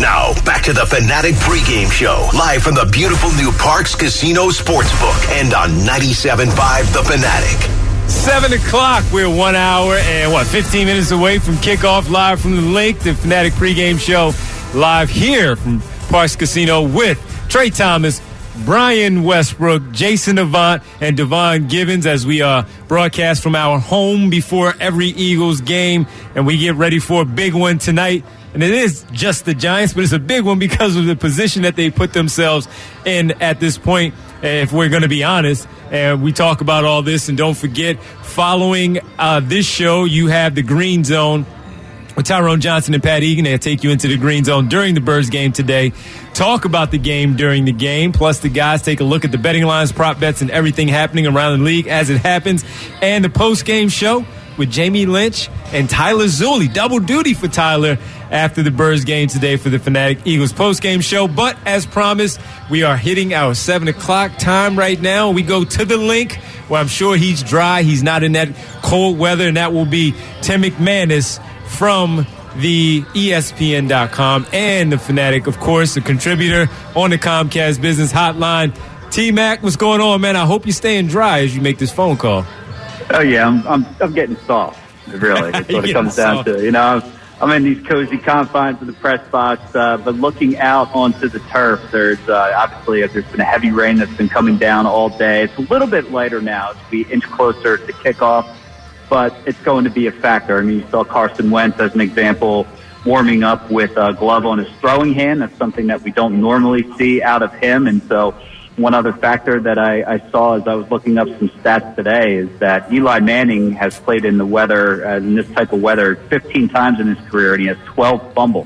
Now, back to the Fanatic pregame show, live from the beautiful new Parx Casino Sportsbook and on 97.5 The Fanatic. 7 o'clock, we're 1 hour and 15 minutes away from kickoff, live from the link, the Fanatic pregame show, live here from Parx Casino with Trey Thomas, Brian Westbrook, Jason Avant, and Devon Givens as we broadcast from our home before every Eagles game, and we get ready for a big one tonight. And it is just the Giants, but it's a big one because of the position that they put themselves in at this point, if we're going to be honest. And we talk about all this, and don't forget, following this show, you have the Green Zone with Tyrone Johnson and Pat Egan. They'll take you into the Green Zone during the Birds game today, talk about the game during the game, plus the guys take a look at the betting lines, prop bets, and everything happening around the league as it happens, and the post-game show with Jamie Lynch and Tyler Zulli. Double duty for Tyler after the Birds game today for the Fanatic Eagles post-game show. But as promised, we are hitting our 7 o'clock time right now. We go to the link where I'm sure he's dry. He's not in that cold weather, and that will be Tim McManus from the ESPN.com and the Fanatic, of course, a contributor on the Comcast Business Hotline. T-Mac, what's going on, man? I hope you're staying dry as you make this phone call. Oh, yeah, I'm getting soft, really. That's what it comes down to. You know, I'm in these cozy confines of the press box, but looking out onto the turf, there's obviously there's been a heavy rain that's been coming down all day. It's a little bit lighter now as we inch closer to kickoff, but it's going to be a factor. I mean, you saw Carson Wentz as an example warming up with a glove on his throwing hand. That's something that we don't normally see out of him, and so one other factor that I saw as I was looking up some stats today is that Eli Manning has played in the weather, in this type of weather, 15 times in his career, and he has 12 fumbles.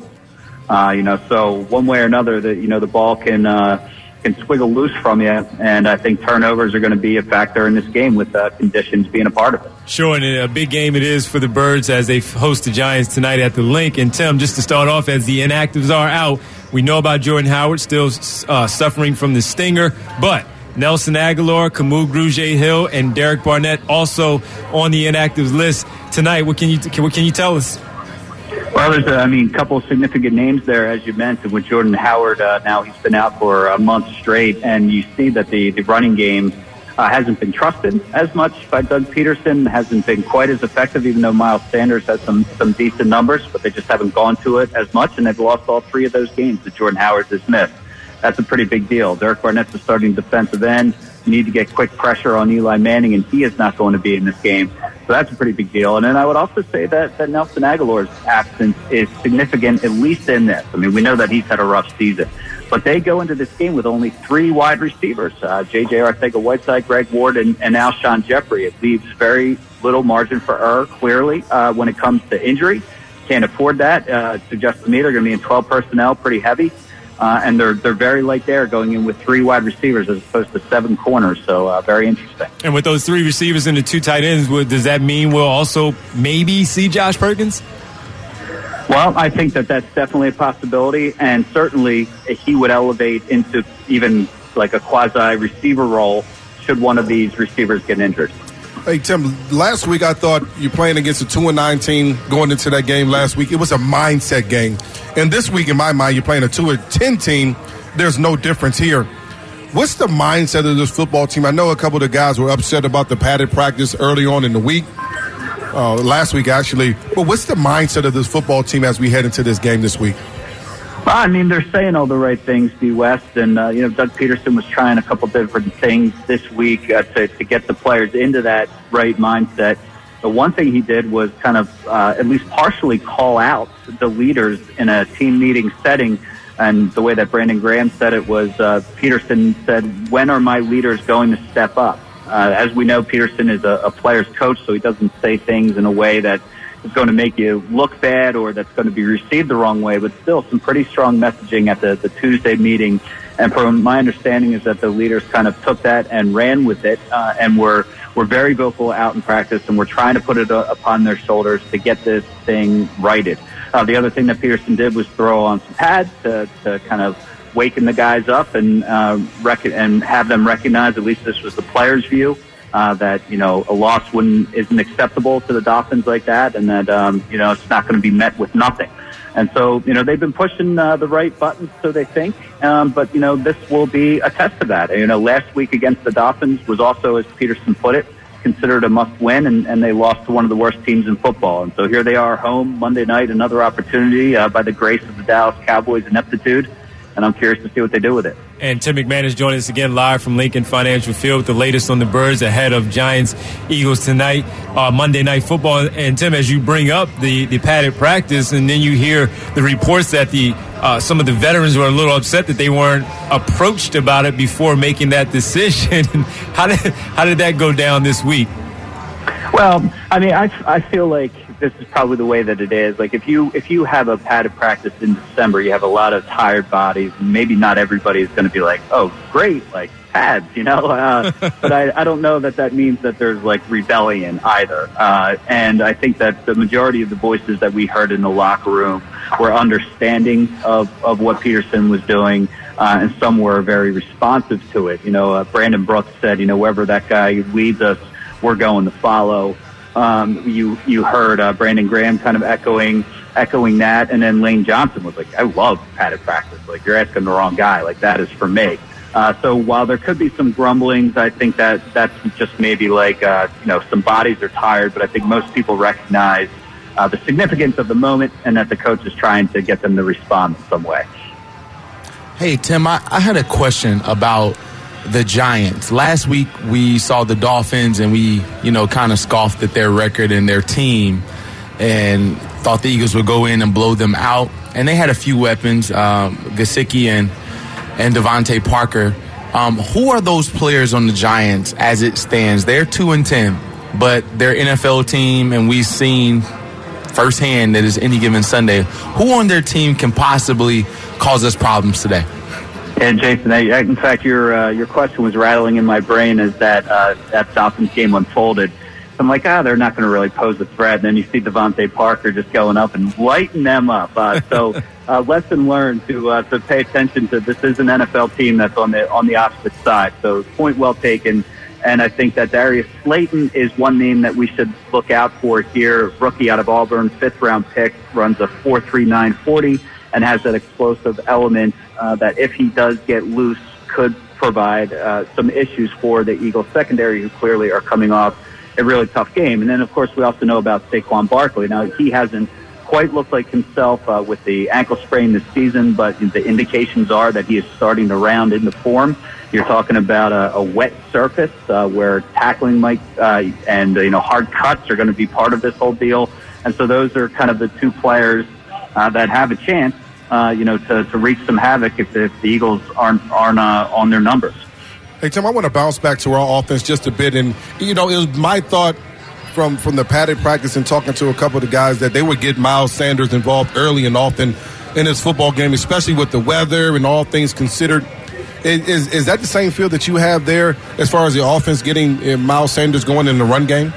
So one way or another, the ball can swiggle loose from you, and I think turnovers are going to be a factor in this game with conditions being a part of it. Sure, and a big game it is for the Birds as they host the Giants tonight at the link. And Tim, just to start off, as the inactives are out, we know about Jordan Howard still suffering from the stinger, but Nelson Aguilar, Kamu Grugier-Hill, and Derek Barnett also on the inactives list tonight. What can you tell us? Well, there's a couple of significant names there, as you mentioned, with Jordan Howard. Now he's been out for a month straight, and you see that the running game hasn't been trusted as much by Doug Peterson, hasn't been quite as effective, even though Miles Sanders has some decent numbers, but they just haven't gone to it as much, and they've lost all three of those games that Jordan Howard has missed. That's a pretty big deal. Derek Barnett's the starting defensive end. You need to get quick pressure on Eli Manning, and he is not going to be in this game. So that's a pretty big deal. And then I would also say that Nelson Aguilar's absence is significant, at least in this. I mean, we know that he's had a rough season. But they go into this game with only three wide receivers, J.J. Arcega-Whiteside, Greg Ward, and Alshon Jeffrey. It leaves very little margin for error, clearly, when it comes to injury. Can't afford that. Suggests to me they're going to be in 12 personnel, pretty heavy. And they're very light there, going in with three wide receivers as opposed to seven corners. So very interesting. And with those three receivers and the two tight ends, does that mean we'll also maybe see Josh Perkins? Well, I think that's definitely a possibility, and certainly he would elevate into even like a quasi-receiver role should one of these receivers get injured. Hey, Tim, last week I thought you're playing against a 2-9 team going into that game last week. It was a mindset game. And this week, in my mind, you're playing a 2-10 team. There's no difference here. What's the mindset of this football team? I know a couple of the guys were upset about the padded practice early on in the week. Last week, actually. But what's the mindset of this football team as we head into this game this week? Well, I mean, they're saying all the right things, D. West, and Doug Peterson was trying a couple different things this week to get the players into that right mindset. The one thing he did was kind of at least partially call out the leaders in a team meeting setting, and the way that Brandon Graham said it was Peterson said, "When are my leaders going to step up?" As we know, Peterson is a player's coach, so he doesn't say things in a way that is going to make you look bad or that's going to be received the wrong way, but still some pretty strong messaging at the Tuesday meeting. And from my understanding is that the leaders kind of took that and ran with it, and were very vocal out in practice, and we're trying to put it upon their shoulders to get this thing righted. The other thing that Peterson did was throw on some pads to kind of waken the guys up and have them recognize, at least this was the players' view, that a loss isn't acceptable to the Dolphins like that, and that it's not going to be met with nothing. And so, they've been pushing the right buttons, so they think. But, this will be a test of that. Last week against the Dolphins was also, as Peterson put it, considered a must-win, and they lost to one of the worst teams in football. And so here they are home Monday night, another opportunity by the grace of the Dallas Cowboys' ineptitude. And I'm curious to see what they do with it. And Tim McMahon is joining us again live from Lincoln Financial Field with the latest on the Birds ahead of Giants-Eagles tonight, Monday Night Football. And, Tim, as you bring up the padded practice, and then you hear the reports that some of the veterans were a little upset that they weren't approached about it before making that decision. How did that go down this week? Well, I feel like this is probably the way that it is. Like if you have a padded practice in December, you have a lot of tired bodies, and maybe not everybody is going to be like, oh, great, like pads, but I don't know that means that there's like rebellion either. And I think that the majority of the voices that we heard in the locker room were understanding of what Peterson was doing, and some were very responsive to it. Brandon Brooks said, wherever that guy leads us, we're going to follow. You heard Brandon Graham kind of echoing that, and then Lane Johnson was like, I love padded practice. Like, you're asking the wrong guy. Like, that is for me. So while there could be some grumblings, I think that's just maybe like, some bodies are tired, but I think most people recognize the significance of the moment and that the coach is trying to get them to respond in some way. Hey, Tim, I had a question about the Giants. Last week we saw the Dolphins and we, kind of scoffed at their record and their team and thought the Eagles would go in and blow them out. And they had a few weapons, Gesicki and Devontae Parker. Who are those players on the Giants as it stands? They're 2-10, but they're NFL team, and we've seen firsthand that it's any given Sunday. Who on their team can possibly cause us problems today? And Jason, in fact, your question was rattling in my brain as that Dolphins game unfolded. I'm like, they're not going to really pose a threat. And then you see Devontae Parker just going up and lighting them up. So lesson learned to pay attention to this is an NFL team that's on the opposite side. So point well taken. And I think that Darius Slayton is one name that we should look out for here. Rookie out of Auburn, 5th-round pick, runs a 4.39 40 and has that explosive element that if he does get loose could provide some issues for the Eagles secondary, who clearly are coming off a really tough game. And then, of course, we also know about Saquon Barkley. Now, he hasn't quite looked like himself with the ankle sprain this season, but the indications are that he is starting to round into form. You're talking about a wet surface where tackling might and hard cuts are going to be part of this whole deal. And so those are kind of the two players that have a chance, to wreak some havoc if the Eagles aren't on their numbers. Hey, Tim, I want to bounce back to our offense just a bit. And, it was my thought from the padded practice and talking to a couple of the guys that they would get Miles Sanders involved early and often in this football game, especially with the weather and all things considered. Is that the same feel that you have there as far as the offense getting Miles Sanders going in the run game?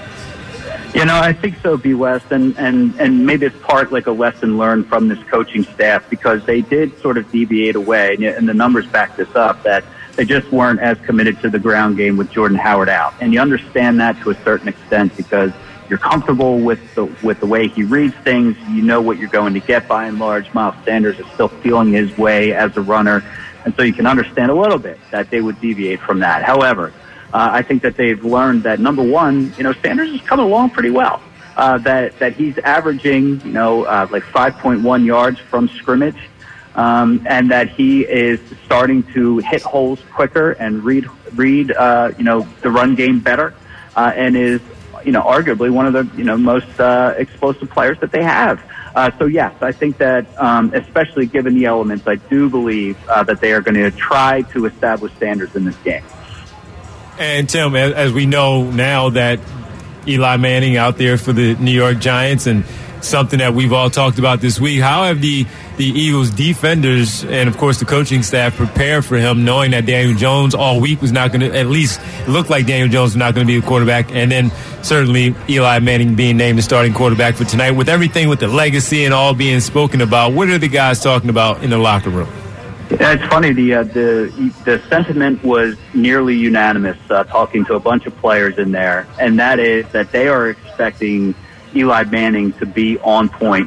I think so, B. West, and maybe it's part like a lesson learned from this coaching staff, because they did sort of deviate away, and the numbers back this up, that they just weren't as committed to the ground game with Jordan Howard out. And you understand that to a certain extent because you're comfortable with the way he reads things. You know what you're going to get by and large. Miles Sanders is still feeling his way as a runner, and so you can understand a little bit that they would deviate from that. However, I think that they've learned that, number one, Sanders is coming along pretty well. That he's averaging, like 5.1 yards from scrimmage, and that he is starting to hit holes quicker and read the run game better, and is, arguably one of the, most explosive players that they have. So yes, I think that, especially given the elements, I do believe that they are going to try to establish Sanders in this game. And Tim, as we know now that Eli Manning out there for the New York Giants, and something that we've all talked about this week, how have the Eagles defenders and, of course, the coaching staff prepared for him, knowing that Daniel Jones all week was not going to, at least it looked like Daniel Jones was not going to be the quarterback, and then certainly Eli Manning being named the starting quarterback for tonight, with everything with the legacy and all being spoken about? What are the guys talking about in the locker room? Yeah, it's funny. The sentiment was nearly unanimous, talking to a bunch of players in there, and that is that they are expecting Eli Manning to be on point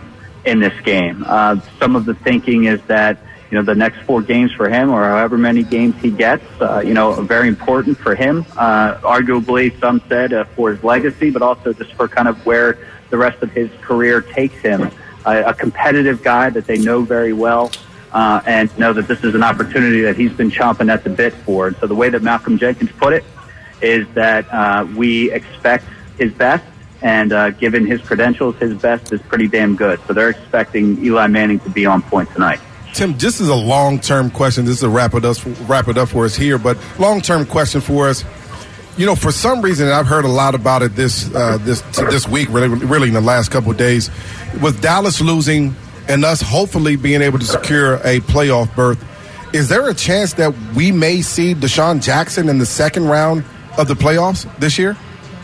in this game. Some of the thinking is that, the next 4 games for him, or however many games he gets, are very important for him. Arguably, some said for his legacy, but also just for kind of where the rest of his career takes him. A competitive guy that they know very well, and know that this is an opportunity that he's been chomping at the bit for. And so the way that Malcolm Jenkins put it is that we expect his best, and given his credentials, his best is pretty damn good. So they're expecting Eli Manning to be on point tonight. Tim, this is a long-term question. This is a wrap it up for us here, but long-term question for us. For some reason, and I've heard a lot about it this week, really in the last couple of days, with Dallas losing and us hopefully being able to secure a playoff berth, is there a chance that we may see Deshaun Jackson in the second round of the playoffs this year?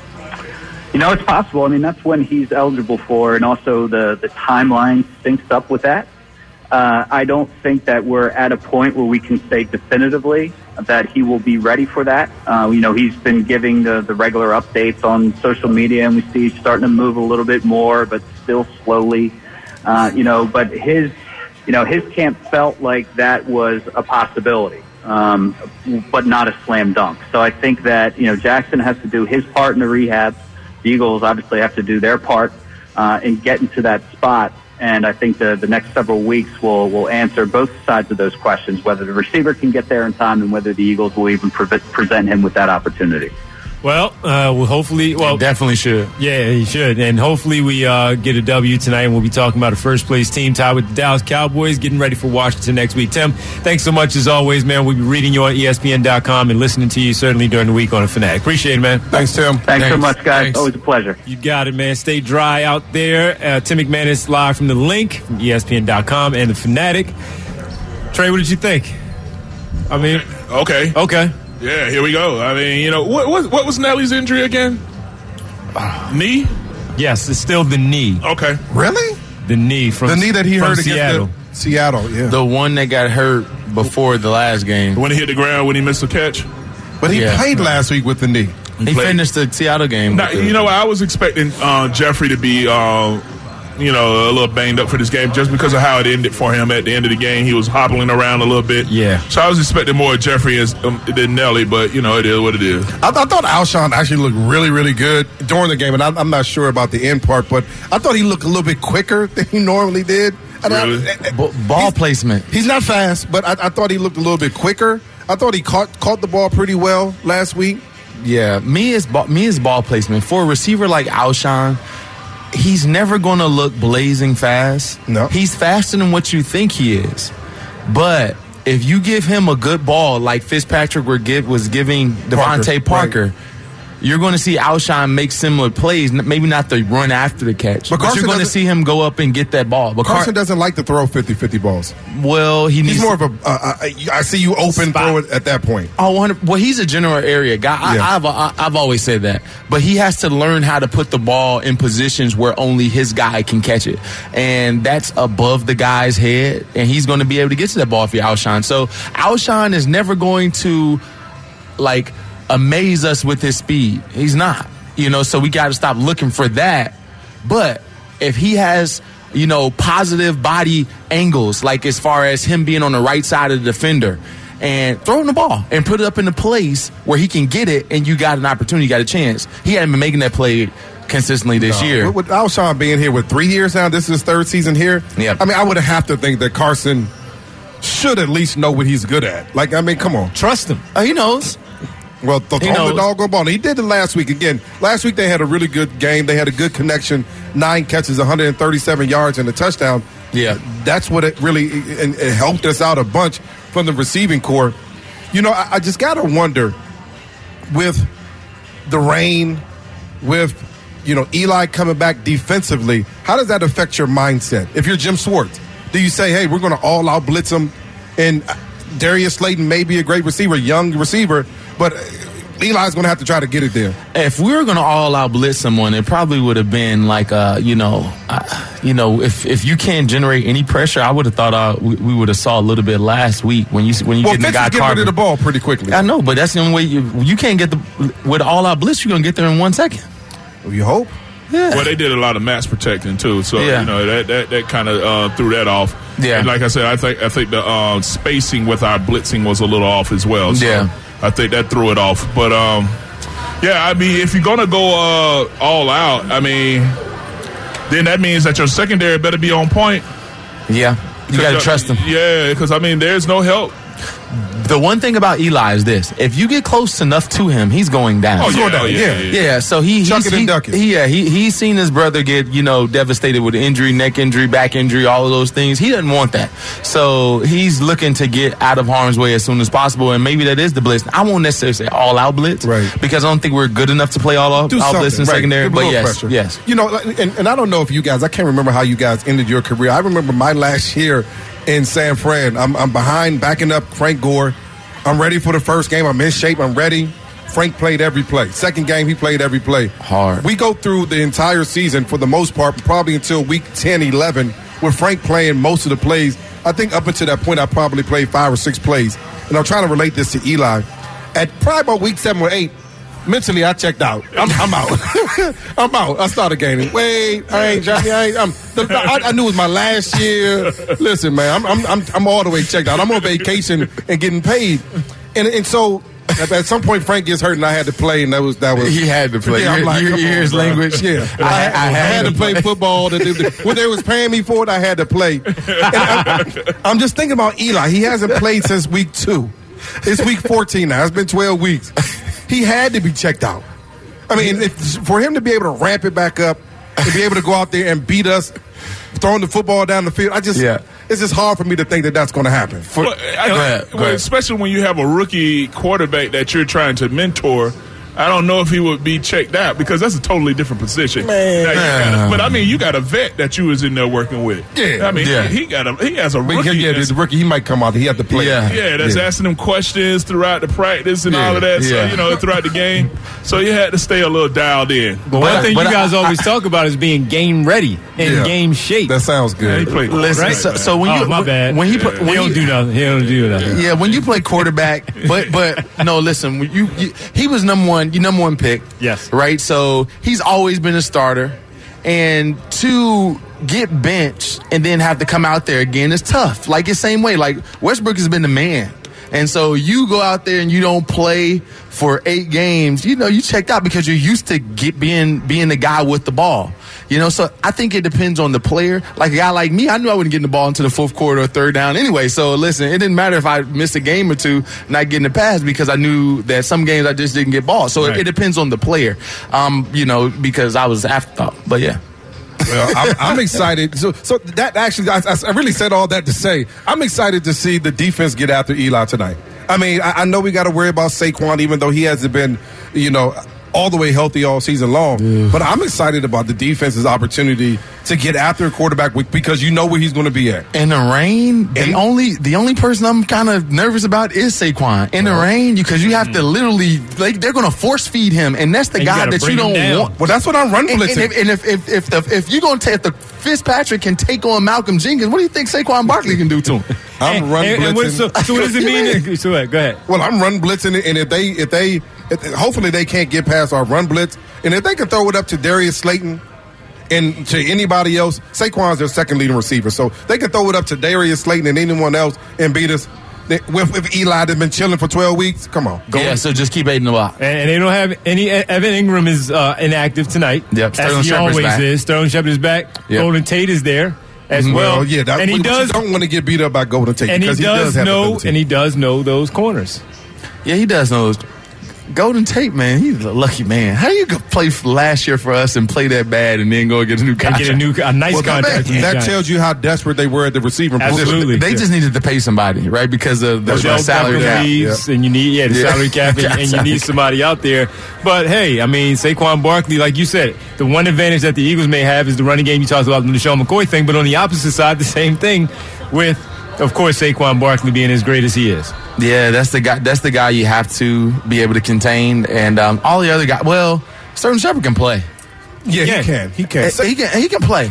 It's possible. I mean, that's when he's eligible for, and also the timeline syncs up with that. I don't think that we're at a point where we can say definitively that he will be ready for that. He's been giving the regular updates on social media, and we see he's starting to move a little bit more, but still slowly. But his camp felt like that was a possibility, but not a slam dunk. So I think that, Jackson has to do his part in the rehab. The Eagles obviously have to do their part in getting to that spot. And I think the next several weeks will answer both sides of those questions, whether the receiver can get there in time and whether the Eagles will even present him with that opportunity. Well, hopefully. Well, he definitely should. Yeah, he should. And hopefully we get a W tonight, and we'll be talking about a first-place team tied with the Dallas Cowboys, getting ready for Washington next week. Tim, thanks so much as always, man. We'll be reading you on ESPN.com and listening to you certainly during the week on a Fanatic. Appreciate it, man. Thanks, Tim. Thanks so much, guys. Thanks. Always a pleasure. You got it, man. Stay dry out there. Tim McManus live from the Link, from ESPN.com and the Fanatic. Trey, what did you think? Okay. Yeah, here we go. I mean, what was Nelly's injury again? Knee? Yes, it's still the knee. Okay. Really? The knee from the knee that he hurt Seattle. Against Seattle, yeah. The one that got hurt before the last game. When he hit the ground, when he missed the catch? But he played last week with the knee. He finished the Seattle game. Now, I was expecting Jeffrey to be a little banged up for this game just because of how it ended for him at the end of the game. He was hobbling around a little bit. Yeah. So I was expecting more of Jeffrey than Nelly, but, it is what it is. I thought Alshon actually looked really, really good during the game, and I'm not sure about the end part, but I thought he looked a little bit quicker than he normally did. Really? Ball placement. He's not fast, but I thought he looked a little bit quicker. I thought he caught the ball pretty well last week. Yeah, me is ball placement. For a receiver like Alshon, he's never going to look blazing fast. No. He's faster than what you think he is. But if you give him a good ball like Fitzpatrick was giving Devontae Parker, right, you're going to see Alshon make similar plays, maybe not the run after the catch, but you're going to see him go up and get that ball. But Carson doesn't like to throw 50-50 balls. Well, he's more of a I see you open, throw it at that point. Well, he's a general area guy. Yeah. I've always said that. But he has to learn how to put the ball in positions where only his guy can catch it. And that's above the guy's head, and he's going to be able to get to that ball for Alshon. So Alshon is never going to, amaze us with his speed. He's not. So we got to stop looking for that. But if he has, positive body angles, like as far as him being on the right side of the defender, and throw him the ball and put it up in a place where he can get it, and you got an opportunity, you got a chance. He hadn't been making that play consistently this year. With Alshon being here with 3 years now, this is his third season here. Yeah. I would have to think that Carson should at least know what he's good at. Come on. Trust him. He knows. Well, throw the doggone ball. He did it last week. Again, last week they had a really good game. They had a good connection. 9 catches, 137 yards, and a touchdown. Yeah. That's what it really it helped us out a bunch from the receiving core. I just got to wonder, with the rain, with, Eli coming back defensively, how does that affect your mindset? If you're Jim Schwartz, do you say, hey, we're going to all-out blitz him, and Darius Slayton may be a great receiver, young receiver, but Eli's going to have to try to get it there. If we were going to all-out blitz someone, it probably would have been if you can't generate any pressure, I would have thought we would have saw a little bit last week when you get the guy get rid of the ball pretty quickly. I know, but that's the only way you can't get with all-out blitz. You're going to get there in 1 second. Well, you hope. Yeah. Well, they did a lot of mass protecting too, so that kind of threw that off. Yeah. And like I said, I think the spacing with our blitzing was a little off as well. So yeah. I think that threw it off. But I mean, if you're gonna go all out, I mean, then that means that your secondary better be on point. Yeah, you got to trust them. Yeah, because I mean, there's no help. The one thing about Eli is this: if you get close enough to him, he's going down. He's going down. Yeah. So he's seen his brother get devastated with injury, neck injury, back injury, all of those things. He doesn't want that. So he's looking to get out of harm's way as soon as possible. And maybe that is the blitz. I won't necessarily say all out blitz, right? Because I don't think we're good enough to play all out blitz in secondary. But yes. And I don't know if you guys. I can't remember how you guys ended your career. I remember my last year in San Fran. I'm behind, backing up Frank Gore. I'm ready for the first game. I'm in shape. I'm ready. Frank played every play. Second game, he played every play. Hard. We go through the entire season for the most part, probably until week 10, 11, with Frank playing most of the plays. I think up until that point, I probably played 5 or 6 plays. And I'm trying to relate this to Eli. At probably about week 7 or 8, mentally, I checked out. I'm out. I'm out. I started gaining weight. I knew it was my last year. Listen, man, I'm all the way checked out. I'm on vacation and getting paid, and so at some point Frank gets hurt and I had to play, and that was he had to play. Yeah, I'm like, you hear his language. Yeah, I had to play football. What they was paying me for it, I had to play. And I'm just thinking about Eli. He hasn't played since week 2. It's week 14 now. It's been 12 weeks. He had to be checked out. I mean, for him to be able to ramp it back up, to be able to go out there and beat us, throwing the football down the field, it's just hard for me to think that that's going to happen. Go ahead. Especially when you have a rookie quarterback that you're trying to mentor. I don't know if he would be checked out because that's a totally different position. But I mean, you got a vet that you was in there working with. Yeah, I mean, he has a rookie. The rookie, he might come out. He had to play. That's asking him questions throughout the practice and all of that. So throughout the game. So you had to stay a little dialed in. But one thing you guys always talk about is being game ready and game shape. That sounds good. He played so when you my bad. When he don't do nothing. He don't do nothing. Yeah, when you play quarterback, but no, listen, he was number one pick. Yes. Right? So he's always been a starter. And to get benched and then have to come out there again is tough. Like the same way. Like Westbrook has been the man. And so you go out there and you don't play for 8 games, you checked out because you're used to being the guy with the ball. So I think it depends on the player. Like a guy like me, I knew I wouldn't get the ball into the 4th quarter or 3rd down anyway. So listen, it didn't matter if I missed a game or 2 not getting the pass because I knew that some games I just didn't get balls. So it depends on the player, because I was afterthought. But yeah. Well, I'm excited. So that actually, I really said all that to say, I'm excited to see the defense get after Eli tonight. I mean, I know we got to worry about Saquon, even though he hasn't been, all the way healthy all season long. Yeah. But I'm excited about the defense's opportunity to get after a quarterback because you know where he's going to be at. In the rain, the only person I'm kind of nervous about is Saquon. In the rain, because you have to literally, they're going to force feed him, and that's the guy that you don't want. Well, that's what I'm run blitzing. And if you're going to take the Fitzpatrick can take on Malcolm Jenkins, what do you think Saquon Barkley can do to him? I'm run blitzing. So what does it mean? So go ahead. Well, I'm run blitzing, and if they hopefully they can't get past our run blitz, and if they can throw it up to Darius Slayton and to anybody else, Saquon's their second leading receiver, so they can throw it up to Darius Slayton and anyone else and beat us. With Eli that's been chilling for 12 weeks, come on. So just keep eating the ball. And they don't have any. Evan Ingram is inactive tonight. Yep, as he always is. Sterling Shepard is back. Yep. Golden Tate is there as well. Yeah, and he does. Don't want to get beat up by Golden Tate, and because he does know. And he does know those corners. Yeah, he does know those. Golden Tate, man, he's a lucky man. How do you play last year for us and play that bad and then go get a new contract? And get a nice contract. That tells you how desperate they were at the receiver position. Absolutely. They just needed to pay somebody, right? Because of the salary cap. And you need the salary cap, and you need somebody out there. But hey, I mean, Saquon Barkley, like you said, the one advantage that the Eagles may have is the running game. You talked about the LaShawn McCoy thing, but on the opposite side, the same thing with, of course, Saquon Barkley being as great as he is. Yeah, that's the guy. That's the guy you have to be able to contain, and all the other guys. Well, Sterling Shepard can play. Yeah, he can. He can play.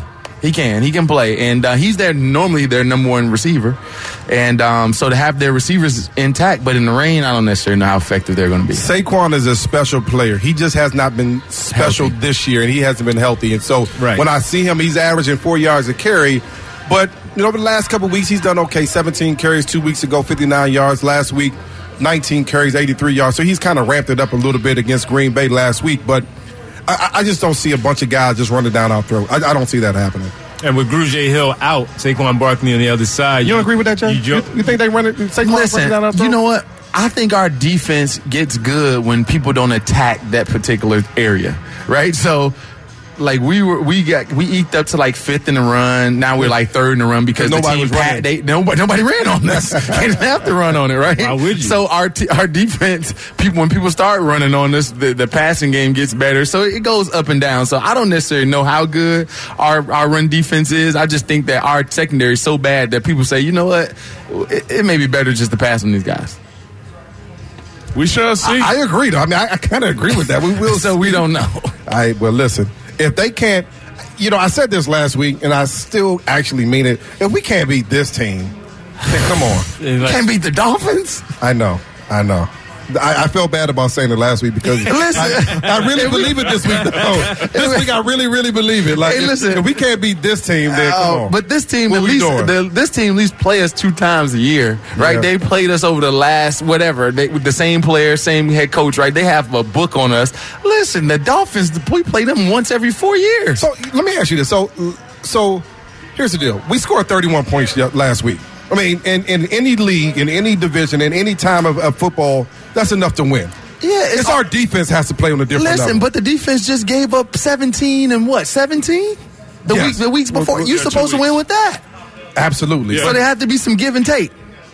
He can play, and he's normally their number one receiver, and so to have their receivers intact, but in the rain, I don't necessarily know how effective they're going to be. Saquon is a special player. He just has not been special this year, and he hasn't been healthy. And so when I see him, he's averaging 4 yards a carry. But over the last couple of weeks, he's done okay. 17 carries 2 weeks ago, 59 yards. Last week, 19 carries, 83 yards. So he's kind of ramped it up a little bit against Green Bay last week, but I just don't see a bunch of guys just running down our throat. I don't see that happening. And with Grugier Hill out, Saquon Barkley on the other side. You don't agree with that, Jay? You think they run it? Saquon running down our throat? You know what? I think our defense gets good when people don't attack that particular area, right? So, like we eked up to like 5th in the run. Now we're like 3rd in the run because nobody ran on us. They didn't have to run on it, right? Why would you? So our defense, when people start running on us, the passing game gets better. So it goes up and down. So I don't necessarily know how good our run defense is. I just think that our secondary is so bad that people say, you know what, it may be better just to pass on these guys. We shall see. I agree, though. I mean, I kind of agree with that. We will. So we don't know. Well, listen. If they can't, I said this last week, and I still actually mean it. If we can't beat this team, then come on. Can't beat the Dolphins? I know. I felt bad about saying it last week because I really believe it this week. This week I really, really believe it. Like, if we can't beat this team, then come on. But this team this team at least play us 2 times a year, right? Yeah. They played us over the last with the same player, same head coach, right? They have a book on us. Listen, the Dolphins, we play them once every 4 years. So let me ask you this. So here's the deal. We scored 31 points last week. I mean, in any league, in any division, in any time of football, that's enough to win. Yeah, it's our defense has to play on a different level. But the defense just gave up 17 and 17? The weeks before. You're supposed to win with that. Absolutely. Yeah. So there had to be some give and take.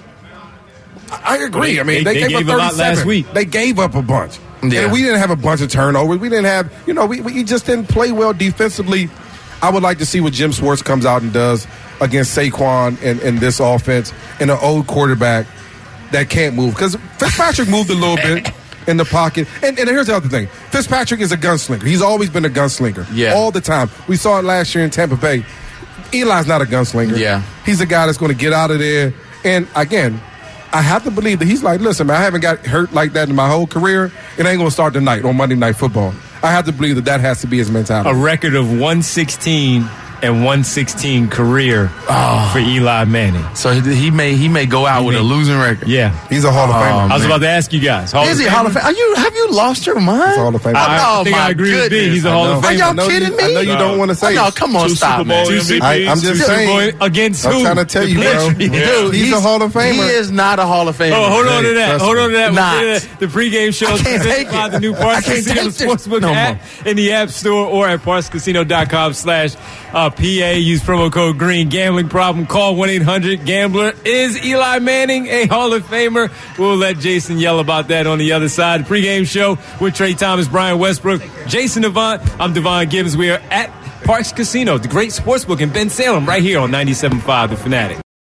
I agree. I mean, they gave up 37 a lot last week. They gave up a bunch. Yeah. And we didn't have a bunch of turnovers. We didn't have, we just didn't play well defensively. I would like to see what Jim Schwartz comes out and does against Saquon and this offense and an old quarterback that can't move. Because Fitzpatrick moved a little bit in the pocket. And here's the other thing. Fitzpatrick is a gunslinger. He's always been a gunslinger. Yeah. All the time. We saw it last year in Tampa Bay. Eli's not a gunslinger. Yeah. He's a guy that's going to get out of there. And, again, I have to believe that he's like, listen, man, I haven't got hurt like that in my whole career. It ain't going to start tonight on Monday Night Football. I have to believe that has to be his mentality. A record of 116 and 116 career for Eli Manning. So he may go out with a losing record. Yeah. He's a Hall of Famer. I was about to ask you guys. Is he Hall of Fame? Have you lost your mind? He's a Hall of Famer. I think I agree with B. He's a Hall of Famer. Are y'all kidding me? I know you don't want to say it. Come on, stop, man. I'm just saying. Against who? I'm trying to tell you, bro. Dude, he's a Hall of Famer. He is not a Hall of Famer. Oh, hold on to that. Not. The pregame show is presented by the new Parks Casino Sportsbook app in the App Store or at parkscasino.com/PA. Use promo code GREEN. Gambling problem, call 1-800-GAMBLER. Is Eli Manning a Hall of Famer? We'll let Jason yell about that on the other side. The pregame show with Trey Thomas, Brian Westbrook, Jason Avant. I'm Devon Gibbons. We are at Parks Casino, the great sportsbook in Ben Salem, right here on 97.5 The Fanatic.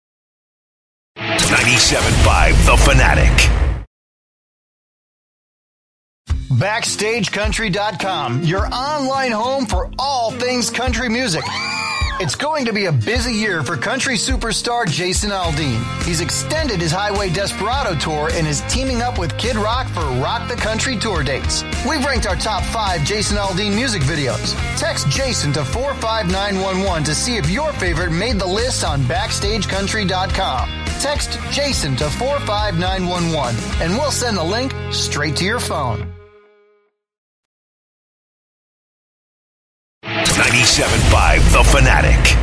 97.5 The Fanatic. BackstageCountry.com, your online home for all things country music. It's going to be a busy year for country superstar Jason Aldean. He's extended his Highway Desperado tour and is teaming up with Kid Rock for Rock the Country tour dates. We've ranked our top 5 Jason Aldean music videos. Text Jason to 45911 to see if your favorite made the list on BackstageCountry.com. Text Jason to 45911 and we'll send the link straight to your phone. 97.5 The Fanatic.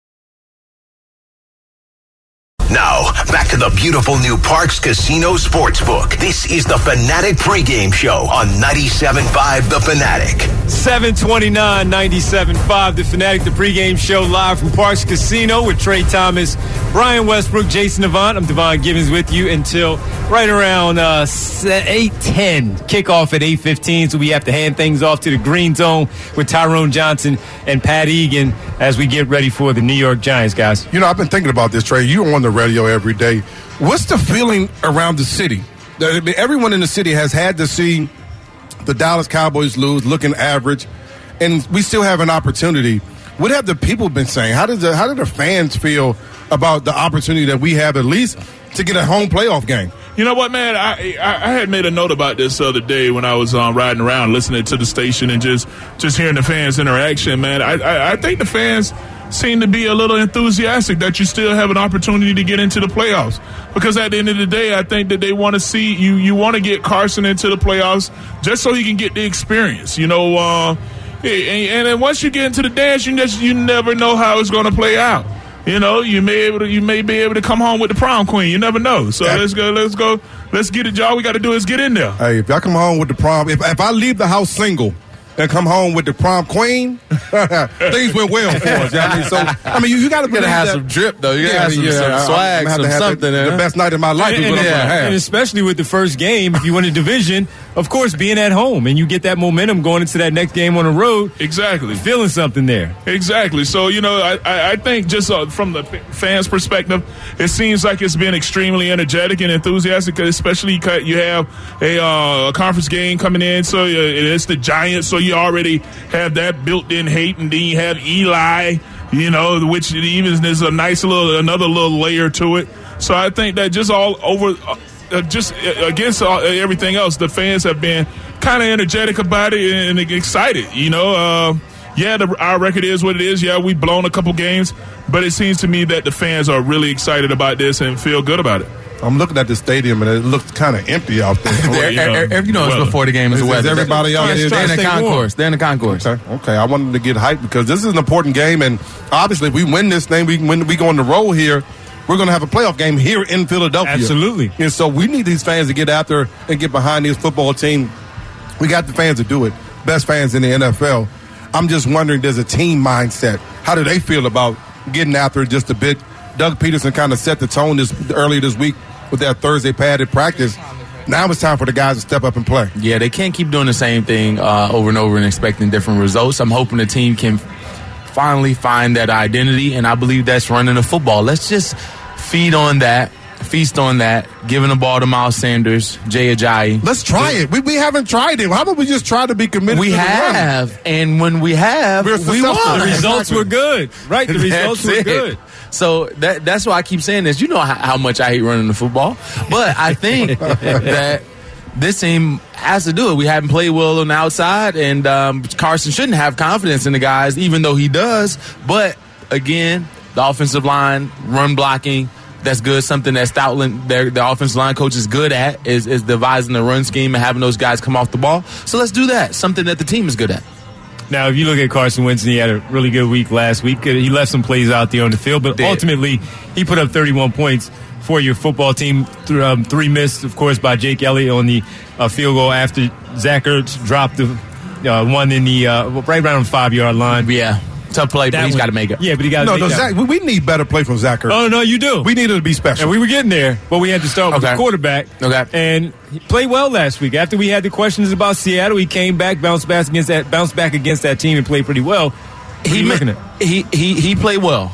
Now, back to the beautiful new Parks Casino Sportsbook. This is the Fanatic pregame show on 97.5 The Fanatic. 729 97.5 The Fanatic, the pregame show live from Parks Casino with Trey Thomas, Brian Westbrook, Jason Avant. I'm Devon Gibbons with you until right around 8:10. Kickoff at 8:15, so we have to hand things off to the Green Zone with Tyrone Johnson and Pat Egan as we get ready for the New York Giants, guys. I've been thinking about this, Trey. You're on the radio every day. What's the feeling around the city? Everyone in the city has had to see the Dallas Cowboys lose, looking average, and we still have an opportunity what have the people been saying? How do the fans feel about the opportunity that we have at least to get a home playoff game? You know what, man? I had made a note about this the other day when I was riding around listening to the station and just hearing the fans' interaction, man. I think the fans seem to be a little enthusiastic that you still have an opportunity to get into the playoffs. Because at the end of the day, I think that they want to see you want to get Carson into the playoffs just so he can get the experience, you know. And then once you get into the dance, you never know how it's going to play out. You know, you may be able to come home with the prom queen. You never know. So let's go. Let's get it, y'all. We got to do is get in there. Hey, if I come home with the prom, if I leave the house single and come home with the prom queen, things went well for us. I mean, you got to have some drip though. You got to have some swag, some something. The best night of my life is what I'm going to have. And especially with the first game, if you win a division, of course, being at home and you get that momentum going into that next game on the road. Exactly. Feeling something there. Exactly. So, you know, I think just from the fans' perspective, it seems like it's been extremely energetic and enthusiastic, especially you have a conference game coming in. So it's the Giants. So you already have that built-in hate. And then you have Eli, you know, which even is a nice another little layer to it. So I think that just all over... just against everything else, the fans have been kind of energetic about it and excited. You know, our record is what it is. Yeah, we've blown a couple games, but it seems to me that the fans are really excited about this and feel good about it. I'm looking at the stadium, and it looks kind of empty out there. It's before the game. Is everybody out there? They're in the concourse. They're in the concourse. Okay. I wanted to get hyped because this is an important game, and obviously if we win this thing, we go on the roll here. We're going to have a playoff game here in Philadelphia. Absolutely. And so we need these fans to get out there and get behind this football team. We got the fans to do it. Best fans in the NFL. I'm just wondering, there's a team mindset. How do they feel about getting after it just a bit? Doug Peterson kind of set the tone earlier this week with that Thursday padded practice. Now it's time for the guys to step up and play. Yeah, they can't keep doing the same thing over and over and expecting different results. I'm hoping the team can finally find that identity, and I believe that's running the football. Let's just feast on that, giving the ball to Miles Sanders, Jay Ajayi. Let's try it. We haven't tried it. How about we just try to be committed to the run? And when we have, we won. The results were good. Right, the results were good. So that's why I keep saying this. You know how much I hate running the football. But I think that this team has to do it. We haven't played well on the outside, and Carson shouldn't have confidence in the guys, even though he does. But, again, the offensive line, run blocking, that's good. Something that Stoutland, the offensive line coach, is good at is devising the run scheme and having those guys come off the ball. So let's do that, something that the team is good at. Now, if you look at Carson Wentz, he had a really good week last week. He left some plays out there on the field, but ultimately he put up 31 points for your football team. 3 missed, of course, by Jake Elliott on the field goal after Zach Ertz dropped the one in the right around the 5-yard line. Yeah. Tough play, but he's got to make it. Yeah, but he got to make it. Zach, we need better play from Zach Ertz. Oh, no, you do. We needed to be special. And we were getting there, but we had to start with the quarterback. Okay. And he played well last week. After we had the questions about Seattle, he came back, bounced back against that team and played pretty well. He played well.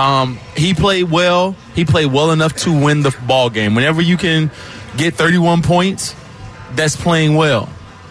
He played well. He played well enough to win the ball game. Whenever you can get 31 points, that's playing well.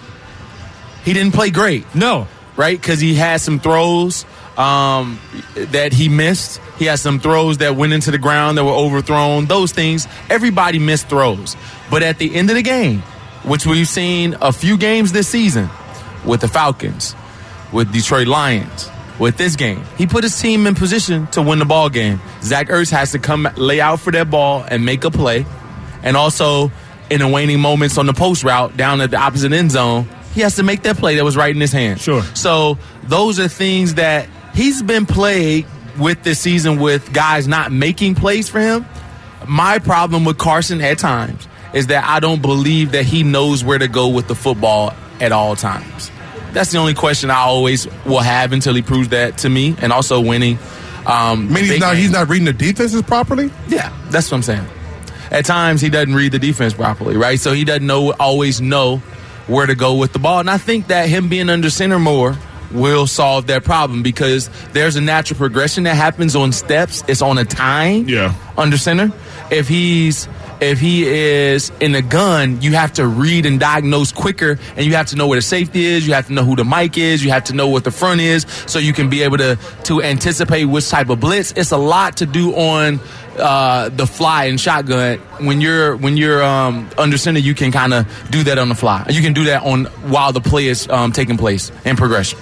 He didn't play great. No. Right? Because he had some throws that he missed. He had some throws that went into the ground that were overthrown. Those things, everybody missed throws. But at the end of the game, which we've seen a few games this season with the Falcons, with Detroit Lions, with this game, he put his team in position to win the ball game. Zach Ertz has to come lay out for that ball and make a play. And also, in the waning moments on the post route down at the opposite end zone, he has to make that play that was right in his hand. Sure. So those are things that he's been plagued with this season with guys not making plays for him. My problem with Carson at times is that I don't believe that he knows where to go with the football at all times. That's the only question I always will have until he proves that to me, and also winning. He's not reading the defenses properly? Yeah, that's what I'm saying. At times he doesn't read the defense properly, right? So he doesn't always know where to go with the ball. And I think that him being under center more will solve that problem, because there's a natural progression that happens on steps. It's on a time under center. If he's if he is in a gun, you have to read and diagnose quicker, and you have to know where the safety is, you have to know who the mic is, you have to know what the front is, so you can be able to anticipate which type of blitz. It's a lot to do on the fly and shotgun. When you're under center, you can kind of do that on the fly. You can do that while the play is taking place in progression.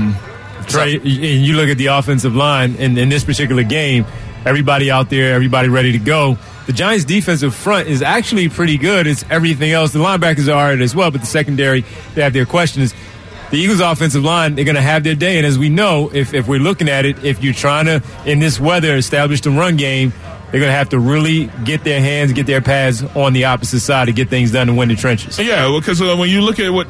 Trey, and you look at the offensive line in this particular game, everybody out there, everybody ready to go. The Giants' defensive front is actually pretty good. It's everything else. The linebackers are all right as well, but the secondary, they have their questions. The Eagles' offensive line, they're going to have their day. And as we know, if we're looking at it, if you're trying to, in this weather, establish the run game, they're going to have to really get their hands, get their pads on the opposite side to get things done and win the trenches. Yeah, because when you look at what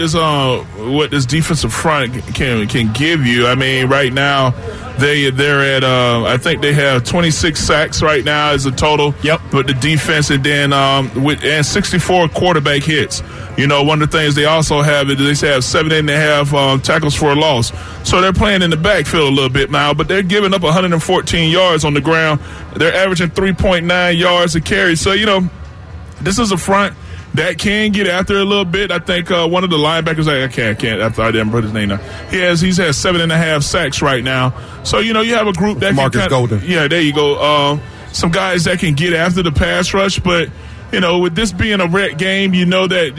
this defensive front can give you, I mean, right now they're at I think they have 26 sacks right now as a total. Yep. But the defense, and then and 64 quarterback hits. You know, one of the things they also have is they have 7.5 tackles for a loss. So they're playing in the backfield a little bit now, but they're giving up 114 yards on the ground. They're averaging 3.9 yards a carry. So, you know, this is a front that can get after a little bit. I think one of the linebackers, I can't. I didn't put his name down. He's had 7.5 sacks right now. So, you know, you have a group that Marcus Golden. Yeah, there you go. Some guys that can get after the pass rush, but you know, with this being a red game, you know that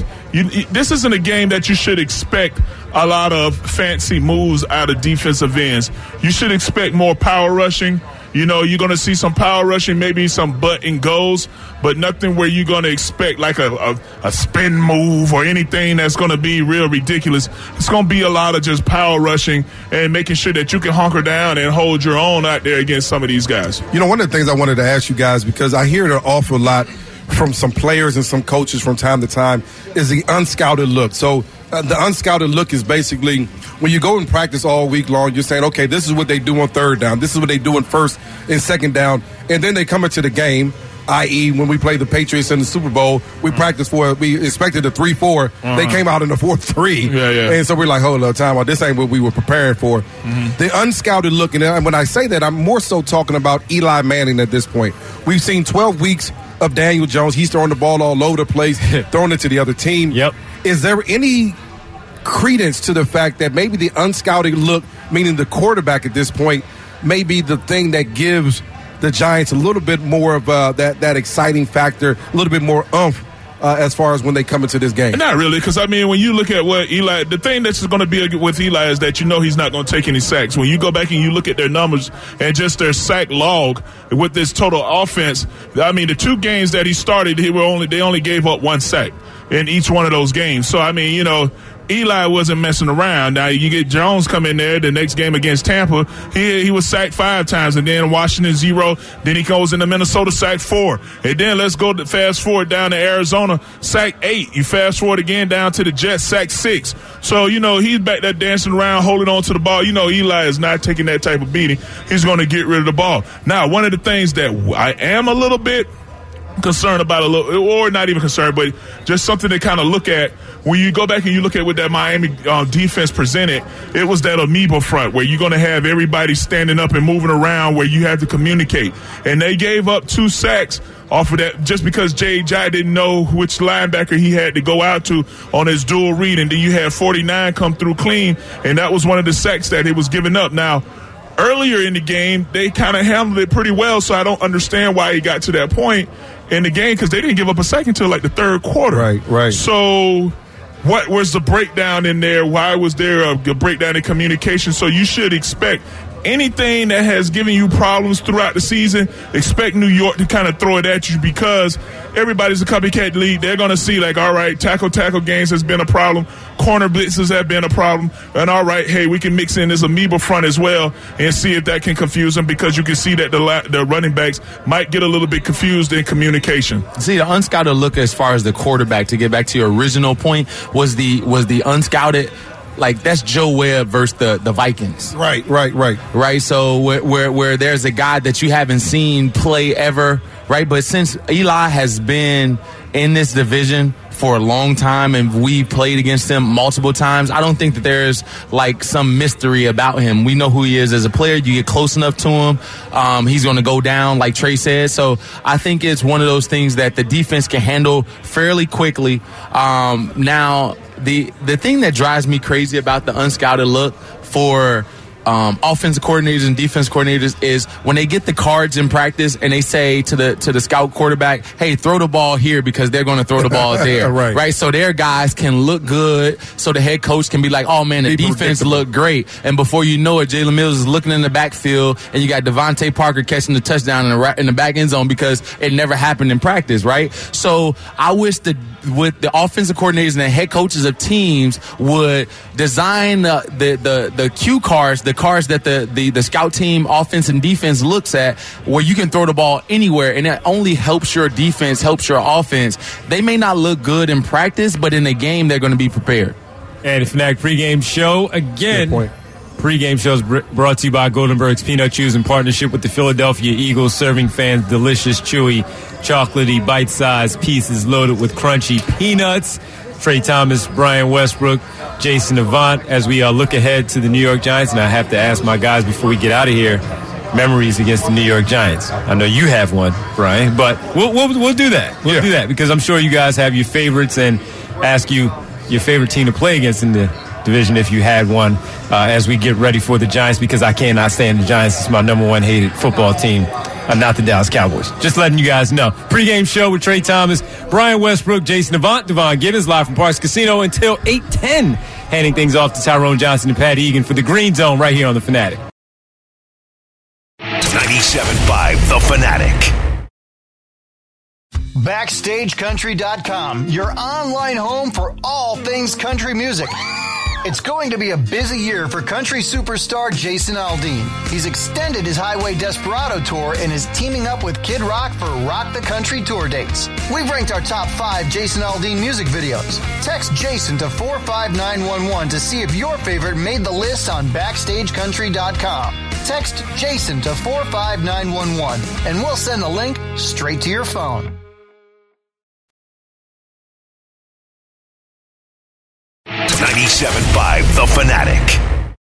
this isn't a game that you should expect a lot of fancy moves out of defensive ends. You should expect more power rushing. You know, you're going to see some power rushing, maybe some butt and goes, but nothing where you're going to expect like a spin move or anything that's going to be real ridiculous. It's going to be a lot of just power rushing and making sure that you can hunker down and hold your own out there against some of these guys. You know, one of the things I wanted to ask you guys, because I hear it an awful lot from some players and some coaches from time to time, is the unscouted look. So the unscouted look is basically when you go and practice all week long, you're saying, okay, this is what they do on third down. This is what they do on first and second down. And then they come into the game, i.e. when we played the Patriots in the Super Bowl, we practiced we expected a 3-4. They came out in the 4-3. Yeah. And so we're like, hold up, time out. This ain't what we were preparing for. The unscouted look, and when I say that, I'm more so talking about Eli Manning at this point. We've seen 12 weeks of Daniel Jones. He's throwing the ball all over the place, throwing it to the other team. Yep. Is there any credence to the fact that maybe the unscouted look, meaning the quarterback at this point, may be the thing that gives the Giants a little bit more of that exciting factor, a little bit more oomph as far as when they come into this game? Not really, because, I mean, when you look at what Eli, the thing that's going to be with Eli is that you know he's not going to take any sacks. When you go back and you look at their numbers and just their sack log with this total offense, I mean, the 2 games that he started, they only gave up 1 sack in each one of those games. So, I mean, you know, Eli wasn't messing around. Now you get Jones come in there the next game against Tampa. He was sacked 5 times, and then Washington 0. Then he goes into Minnesota, sacked 4. And then let's go fast forward down to Arizona, sacked 8. You fast forward again down to the Jets, sacked 6. So, you know, he's back there dancing around, holding on to the ball. You know, Eli is not taking that type of beating. He's going to get rid of the ball. Now, one of the things that I am a little bit concerned about or not even concerned, but just something to kind of look at when you go back and you look at what that Miami defense presented. It was that amoeba front where you're going to have everybody standing up and moving around where you have to communicate. And they gave up 2 sacks off of that just because J.J. didn't know which linebacker he had to go out to on his dual read. And then you had 49 come through clean, and that was one of the sacks that he was giving up. Now, earlier in the game, they kind of handled it pretty well, so I don't understand why he got to that point in the game, because they didn't give up a sack until like the 3rd quarter. Right. So what was the breakdown in there? Why was there a breakdown in communication? So you should expect anything that has given you problems throughout the season, expect New York to kind of throw it at you, because everybody's a copycat league. They're going to see, like, all right, tackle games has been a problem. Corner blitzes have been a problem. And, all right, hey, we can mix in this amoeba front as well and see if that can confuse them, because you can see that the running backs might get a little bit confused in communication. See, the unscouted look as far as the quarterback, to get back to your original point, was the unscouted that's Joe Webb versus the Vikings. Right. So where there's a guy that you haven't seen play ever, right? But since Eli has been in this division for a long time and we played against him multiple times, I don't think that there's like some mystery about him. We know who he is as a player. You get close enough to him, he's going to go down, like Trey said. So I think it's one of those things that the defense can handle fairly quickly. Now, the thing that drives me crazy about the unscouted look for offensive coordinators and defense coordinators is when they get the cards in practice and they say to the scout quarterback, hey, throw the ball here because they're going to throw the ball there. Right. So their guys can look good so the head coach can be like, oh, man, the defense looked great. And before you know it, Jalen Mills is looking in the backfield and you got Devontae Parker catching the touchdown in the back end zone because it never happened in practice, right? So I wish with the offensive coordinators and the head coaches of teams would design the cue cards, the cards that the scout team offense and defense looks at where you can throw the ball anywhere, and it only helps your defense, helps your offense. They may not look good in practice, but in the game they're going to be prepared. And the Fanatic pregame show again. Pregame show is brought to you by Goldenberg's Peanut Chews in partnership with the Philadelphia Eagles, serving fans delicious, chewy, chocolatey, bite-sized pieces loaded with crunchy peanuts. Trey Thomas, Brian Westbrook, Jason Avant, as we look ahead to the New York Giants. And I have to ask my guys before we get out of here, memories against the New York Giants. I know you have one, Brian, but we'll do that. We'll do that because I'm sure you guys have your favorites and ask you your favorite team to play against in the division if you had one as we get ready for the Giants, because I cannot stand the Giants. It's my number one hated football team. Not the Dallas Cowboys. Just letting you guys know. Pre-game show with Trey Thomas, Brian Westbrook, Jason Avant, Devon Gibbons, live from Parks Casino until 8:10. Handing things off to Tyrone Johnson and Pat Egan for the Green Zone right here on The Fanatic. 97.5 The Fanatic. BackstageCountry.com, your online home for all things country music. It's going to be a busy year for country superstar Jason Aldean. He's extended his Highway Desperado tour and is teaming up with Kid Rock for Rock the Country tour dates. We've ranked our top 5 Jason Aldean music videos. Text Jason to 45911 to see if your favorite made the list on BackstageCountry.com. Text Jason to 45911 and we'll send the link straight to your phone. 97.5 The Fanatic.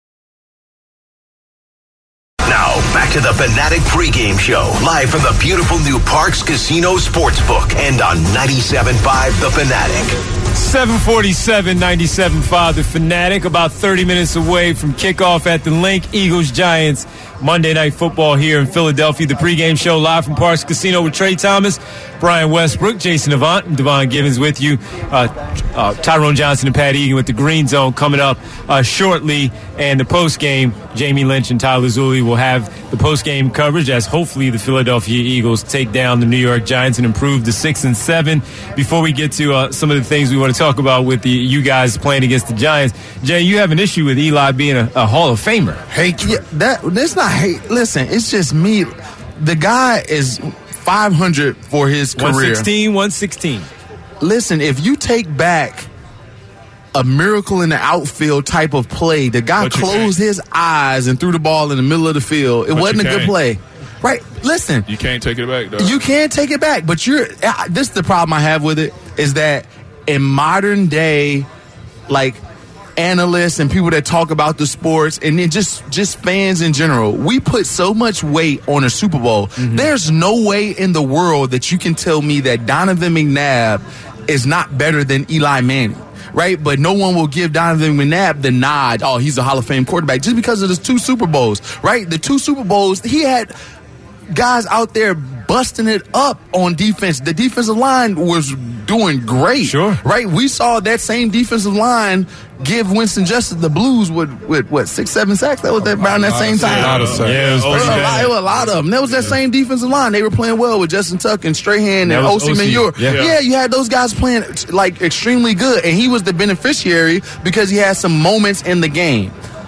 Now, back to the Fanatic pregame show, live from the beautiful new Parks Casino Sportsbook and on 97.5 The Fanatic. 747, 97.5 The Fanatic, about 30 minutes away from kickoff at the Link. Eagles-Giants, Monday Night Football here in Philadelphia. The pregame show live from Parks Casino with Trey Thomas, Brian Westbrook, Jason Avant, and Devon Gibbons with you. Tyrone Johnson and Pat Egan with the Green Zone coming up shortly. And the postgame, Jamie Lynch and Tyler Zulli will have the postgame coverage as hopefully the Philadelphia Eagles take down the New York Giants and improve to 6-7. Before we get to some of the things we want to talk about with you guys playing against the Giants, Jay, you have an issue with Eli being a Hall of Famer. Hatred. Yeah, that's not hate. Listen, it's just me. The guy is 500 for his career. 116. Listen, if you take back a miracle in the outfield type of play, the guy closed his eyes and threw the ball in the middle of the field. It wasn't a good play. Right? Listen. You can't take it back, though. You can't take it back. But this is the problem I have with it, is that in modern day, like, analysts and people that talk about the sports and then just fans in general, we put so much weight on a Super Bowl. Mm-hmm. There's no way in the world that you can tell me that Donovan McNabb is not better than Eli Manning. Right? But no one will give Donovan McNabb the nod. Oh, he's a Hall of Fame quarterback just because of the 2 Super Bowls. Right? The 2 Super Bowls, he had guys out there busting it up on defense. The defensive line was doing great. Sure. Right? We saw that same defensive line give Winston Justice the Blues with what, 6-7 sacks? That was around that same time. It was a lot of them. That was that same defensive line. They were playing well with Justin Tuck and Strahan and Osi Manure. Yeah, you had those guys playing like extremely good, and he was the beneficiary because he had some moments in the game.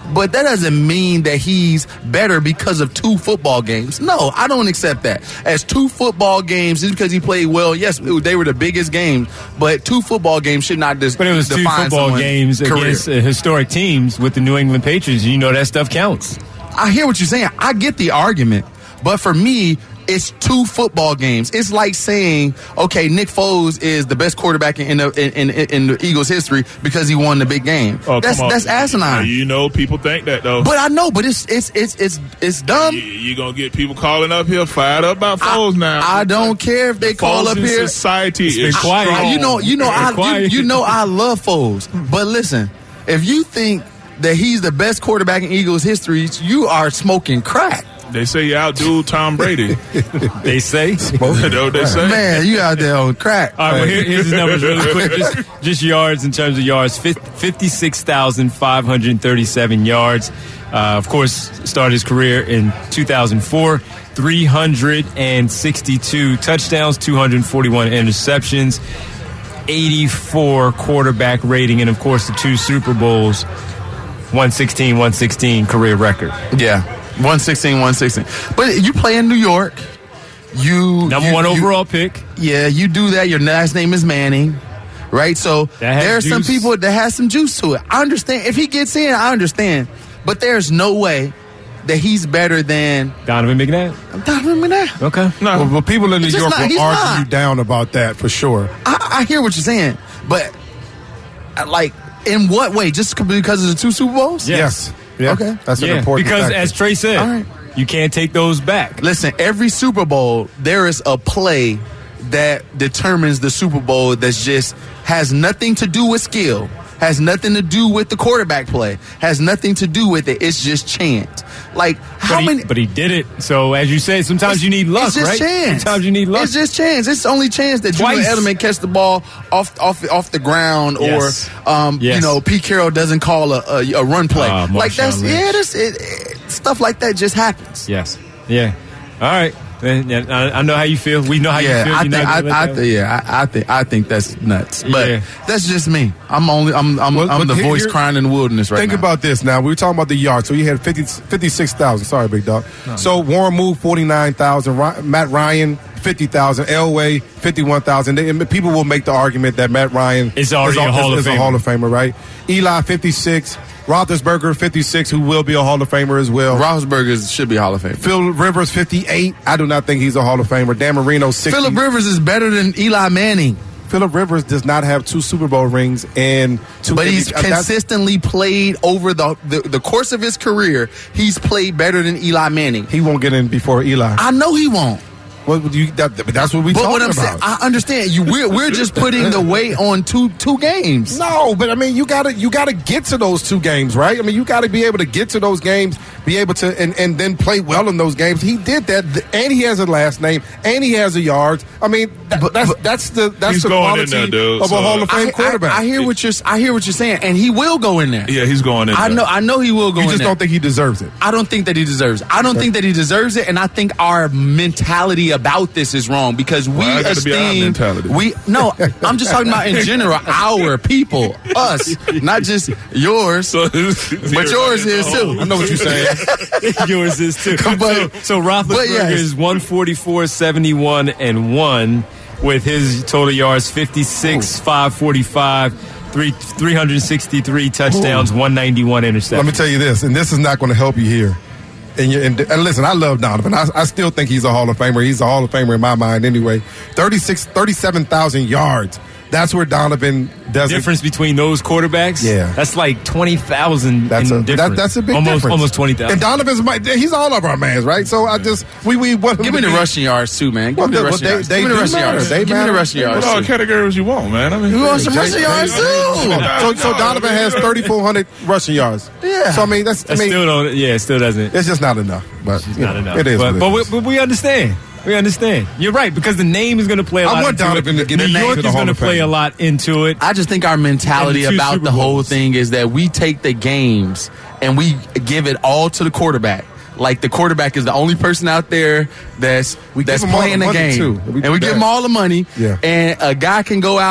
But that doesn't mean that he's better because of 2 football games. No, I don't accept that. As 2 football games, just because he played well, yes, they were the biggest games, but 2 football games should not But it was 2 football games against historic teams with the New England Patriots. You know that stuff counts. I hear what you're saying. I get the argument. But for me, it's 2 football games. It's like saying, okay, Nick Foles is the best quarterback in the Eagles' history because he won the big game. Oh, that's asinine. You know, people think that though. But I know, but it's dumb. You're gonna get people calling up here, fired up about Foles now. I don't care if they call Foles up in here. Society It's been is quiet. strong. You know, I love Foles. But listen, if you think that he's the best quarterback in Eagles' history, you are smoking crack. They say you outdo Tom Brady. They say. They say. Man, you out there on crack. All right, well, here's the numbers really quick. Just yards in terms of yards. 56,537 yards. Of course, started his career in 2004. 362 touchdowns, 241 interceptions, 84 quarterback rating, and, of course, the 2 Super Bowls, 116 career record. Yeah. 116. But you play in New York. Number 1 overall pick. Yeah, you do that. Your last name is Manning, right? So there are some people that has some juice to it. I understand. If he gets in, I understand. But there's no way that he's better than Donovan McNabb. Okay. No. Well, people in New York will argue you down about that for sure. I hear what you're saying. But, like, in what way? Just because of the 2 Super Bowls? Yes. Yeah, okay. That's an important because, factor. as Trey said, you can't take those back. Listen, every Super Bowl, there is a play that determines the Super Bowl that's just has nothing to do with skill, has nothing to do with the quarterback play, has nothing to do with it. It's just chance. Like, But he did it. So, as you say, sometimes you need luck, it's just right? Chance. Sometimes you need luck. It's just chance. It's the only chance that Julian Edelman catch the ball off the ground, Yes. or Yes. Pete Carroll doesn't call a run play. Like that's Lynch. stuff like that just happens. Yes. Yeah. All right. I know how you feel. We know how you feel. I think that's nuts. But Yeah. that's just me. I'm the voice crying in the wilderness right now. Think about this now. We were talking about the yards. So you had 56,000. Sorry, big dog. No. So Warren Moon, 49,000. Matt Ryan, 50,000. Elway, 51,000. People will make the argument that Matt Ryan is already a Hall of Famer, right? Eli, 56. Roethlisberger, 56, who will be a Hall of Famer as well. Roethlisberger should be a Hall of Famer. Phil Rivers, 58. I do not think he's a Hall of Famer. Dan Marino, 60. Phillip Rivers is better than Eli Manning. Phillip Rivers does not have 2 Super Bowl rings and 2. But he's consistently played over the course of his career. He's played better than Eli Manning. He won't get in before Eli. I know he won't. That's what we talking about. Saying, I understand. We're just putting the weight on two games. No, but I mean, you gotta get to those 2 games, right? I mean, you gotta be able to get to those games, be able to, and then play well in those games. He did that, and he has a last name, and he has a yards. I mean, that's the quality of a Hall of Fame quarterback. I hear what you're saying, and he will go in there. Yeah, he's going in there. I know he will go in there. You just don't think he deserves it. I don't think that he deserves it. I don't think that he deserves it, and I think our mentality about this is wrong because we esteem. I'm just talking about in general, our people, us, not just yours, but yours is too. I know what you're saying. Yours is too. So Roethlisberger is 144, 71, and 1 with his total yards 56, 545. 363 touchdowns, 191 interceptions. Let me tell you this, and this is not going to help you here. And listen, I love Donovan. I still think he's a Hall of Famer. He's a Hall of Famer in my mind anyway. 37,000 yards. That's where Donovan does difference between those quarterbacks. Yeah, that's like 20,000. That's a big difference. Almost 20,000. And Donovan's he's all of our mans, right? So I just we want give me the rushing yards too, man. Give me the rushing yards. Give me the rushing yards. Give me the rushing yards. What all categories you want, man? I mean, we want some rushing yards too. So Donovan has 3,400 rushing yards. Yeah. So I mean it still doesn't. It's just not enough. But it's not enough. It is. But we understand. We understand. You're right, because the name is going to play a lot. I want Donovan to get New York is going to play a lot into it. I just think our mentality about the whole thing is that we take the games and we give it all to the quarterback. Like the quarterback is the only person out there that's playing the game, and we give him all the money. Yeah. And a guy can go out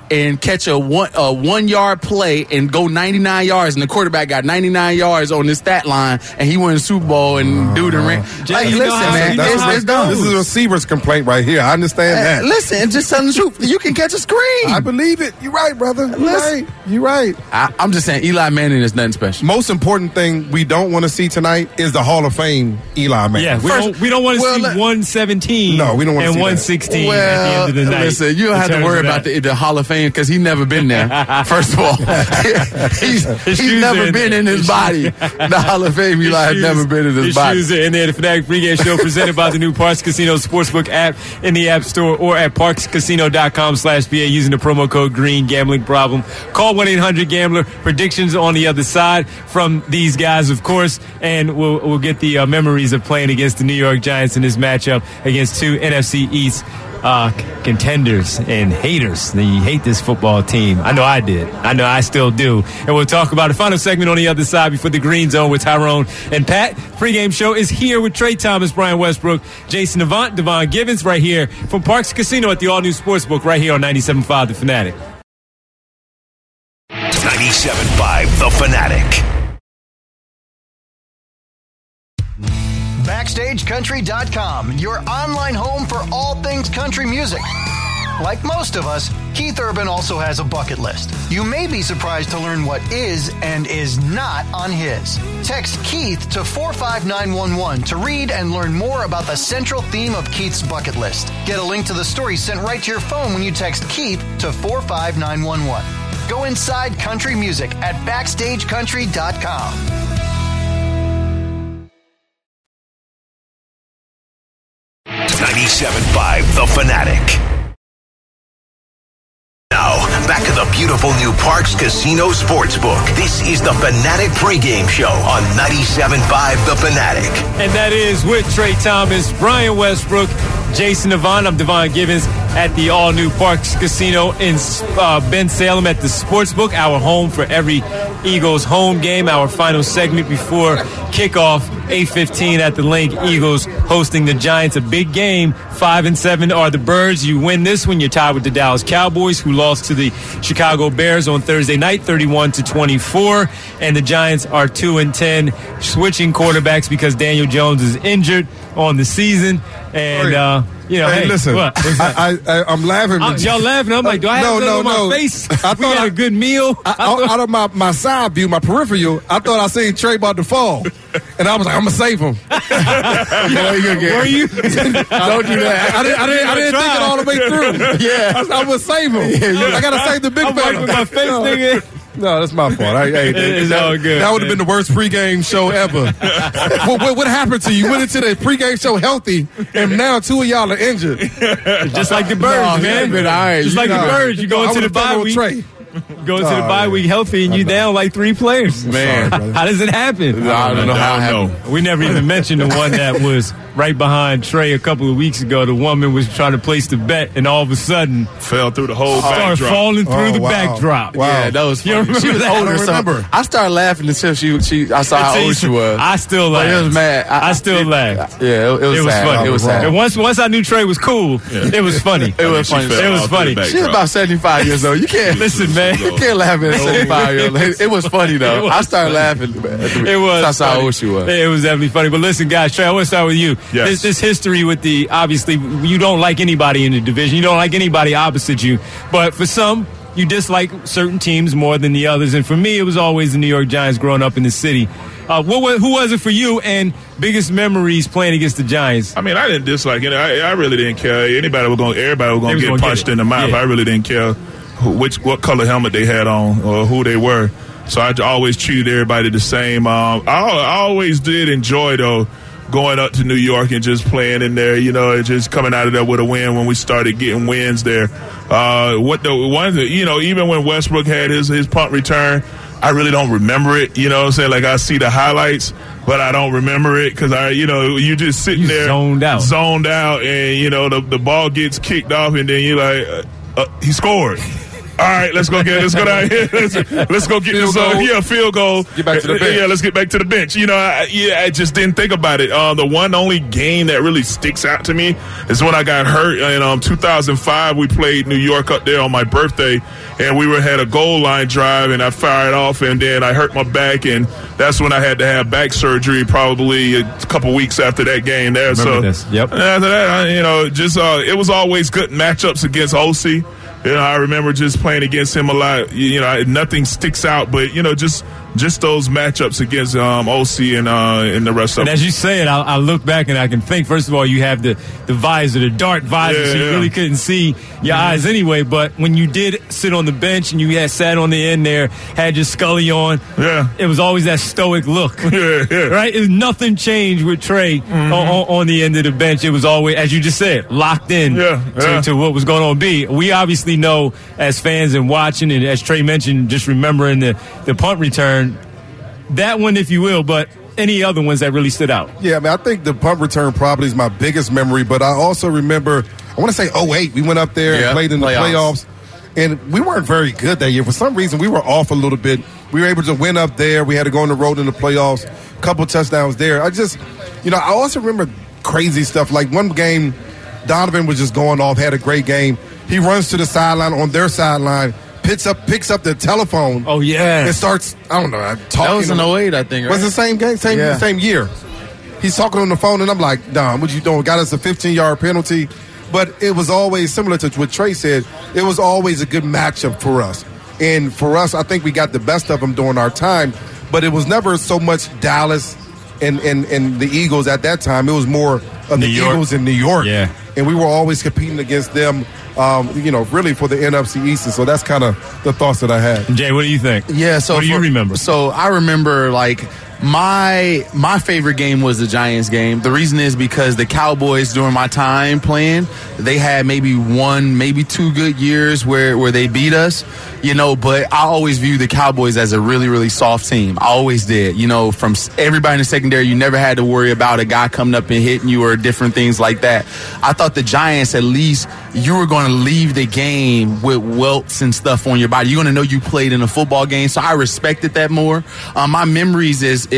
and catch a 1 yard play and go 99 yards, and the quarterback got 99 yards on his stat line, and he won the Super Bowl and dude and ran. Like, listen, man, it's dumb. This is a receiver's complaint right here. I understand that. Listen, and just telling the truth, you can catch a screen. I believe it. You're right, brother. You're right. I'm just saying, Eli Manning is nothing special. Most important thing we don't want to see tonight is the Hall of Fame Eli Manning. Yeah, we don't want to see 117. No, we don't want to see 116 at the end of the night. Listen, you don't have to worry about the Hall of Fame because he's never been there. First of all, he's never been in his body. The Hall of Fame Eli has never been in his body. Shoes are in there. The Fanatic Pregame Show presented by the new Parks Casino Sportsbook app in the App Store or at parkscasino.com/PA using the promo code GREEN. Gambling problem? Call 1-800-GAMBLER. Predictions on the other side from these guys, of course, and we'll get the memories of playing against the New York Giants in this matchup against two NFC East contenders and haters. You hate this football team. I know I did. I know I still do. And we'll talk about the final segment on the other side before the Green Zone with Tyrone and Pat. Pregame show is here with Trey Thomas, Brian Westbrook, Jason Avant, Devon Givens, right here from Parks Casino at the all-new Sportsbook right here on 97.5 The Fanatic. 97.5 The Fanatic. BackstageCountry.com, your online home for all things country music. Like most of us, Keith Urban also has a bucket list. You may be surprised to learn what is and is not on his. Text Keith to 45911 to read and learn more about the central theme of Keith's bucket list. Get a link to the story sent right to your phone when you text Keith to 45911. Go inside country music at BackstageCountry.com. 97.5 The Fanatic. Now, back to the beautiful new Parks Casino Sportsbook. This is the Fanatic Pregame Show on 97.5 The Fanatic. And that is with Trey Thomas, Brian Westbrook, Jason Avant. I'm Devon Givens at the all-new Parks Casino in Ben Salem at the Sportsbook, our home for every Eagles home game. Our final segment before kickoff, 8:15 at the Link. Eagles hosting the Giants. A big game. 5-7 are the Birds. You win this one, you're tied with the Dallas Cowboys, who lost to the Chicago Bears on Thursday night, 31-24. And the Giants are 2-10, switching quarterbacks because Daniel Jones is injured on the season. And hey, listen, what? I'm laughing. Y'all laughing? I'm like, do I have something on my face? I thought I had a good meal. Out of my side view, my peripheral, I thought I seen Trey about to fall, and I was like, I'm gonna save him. Were you? Don't do that. I didn't think it all the way through. Yeah, I'm gonna save him. I gotta save the big I'm wiping my face, nigga. No, that's my fault. It's all good. That would have been the worst pregame show ever. What happened to you? You went into the pregame show healthy, and now two of y'all are injured. Just like the Birds, man. Just like the Birds. You go into the bye week. Go into the bye week healthy, and you down like 3 players. Man, how does it happen? I don't know how it happened. We never even mentioned the one that was right behind Trey a couple of weeks ago. The woman was trying to place the bet, and all of a sudden fell through the whole backdrop. Started falling through the backdrop. Wow. Yeah, that was funny. She was older, so I started laughing until I saw how old she was. I still laughed. It was mad. I still laughed. Yeah, it was sad. funny. It was sad. And once I knew Trey was cool, it was funny. It was funny. It was funny. She's about 75 years old. You can't listen, man. You can't laugh at a 75-year-old. It was funny though. I started laughing. It was. That's how old she was. It was definitely funny. But listen, guys, Trey, I want to start with you. Yes. This history with obviously you don't like anybody in the division. You don't like anybody opposite you. But for some, you dislike certain teams more than the others. And for me, it was always the New York Giants growing up in the city. Who was it for you, and biggest memories playing against the Giants? I mean, I didn't dislike it. I really didn't care. Everybody was going to get punched in the mouth. Yeah. I really didn't care what color helmet they had on or who they were. So I always treated everybody the same. I always did enjoy, though, going up to New York and just playing in there, and just coming out of there with a win when we started getting wins there. Even when Westbrook had his punt return, I really don't remember it. You know what I'm saying? Like, I see the highlights, but I don't remember it because you're just sitting there zoned out, and the ball gets kicked off, and then you're like, he scored. All right, let's go down here. Let's go get this field goal. Get back to the bench. Yeah, let's get back to the bench. I just didn't think about it. The one only game that really sticks out to me is when I got hurt in 2005. We played New York up there on my birthday, and we had a goal line drive, and I fired off, and then I hurt my back, and that's when I had to have back surgery probably a couple weeks after that game there. Remember this. Yep. After that, it was always good matchups against OC. I remember just playing against him a lot. Nothing sticks out, but just those matchups against OC and the rest of them. And as you say it, I look back and I can think. First of all, you have the visor, the dart visor, so you really couldn't see your eyes anyway. But when you did sit on the bench and you had sat on the end there, had your Scully on, it was always that stoic look. Right? Nothing changed with Trey on the end of the bench. It was always, as you just said, locked in to what was going on. We obviously know as fans and watching, and as Trey mentioned, just remembering the punt return, that one, if you will, but any other ones that really stood out? Yeah, I think the punt return probably is my biggest memory, but I also remember, I want to say 2008, we went up there and played in the playoffs, and we weren't very good that year. For some reason, we were off a little bit. We were able to win up there. We had to go on the road in the playoffs, a couple touchdowns there. I also remember crazy stuff. Like one game, Donovan was just going off, had a great game. He runs to the sideline on their sideline, picks up the telephone. Oh, yeah. And starts, I don't know, talking. That was in 2008, I think, right? Was it the same game? Same year. He's talking on the phone, and I'm like, Don, what you doing? Got us a 15-yard penalty. But it was always similar to what Trey said. It was always a good matchup for us. And for us, I think we got the best of them during our time. But it was never so much Dallas and the Eagles at that time. It was more of the Eagles in New York. Yeah. And we were always competing against them, really for the NFC East. And so that's kind of the thoughts that I had. Jay, what do you think? Yeah, so what do you remember? So I remember, my favorite game was the Giants game. The reason is because the Cowboys, during my time playing, they had maybe 1, maybe 2 good years where they beat us, but I always viewed the Cowboys as a really, really soft team. I always did. From everybody in the secondary, you never had to worry about a guy coming up and hitting you or different things like that. I thought the Giants, at least, you were going to leave the game with welts and stuff on your body. You're going to know you played in a football game, so I respected that more. My memories is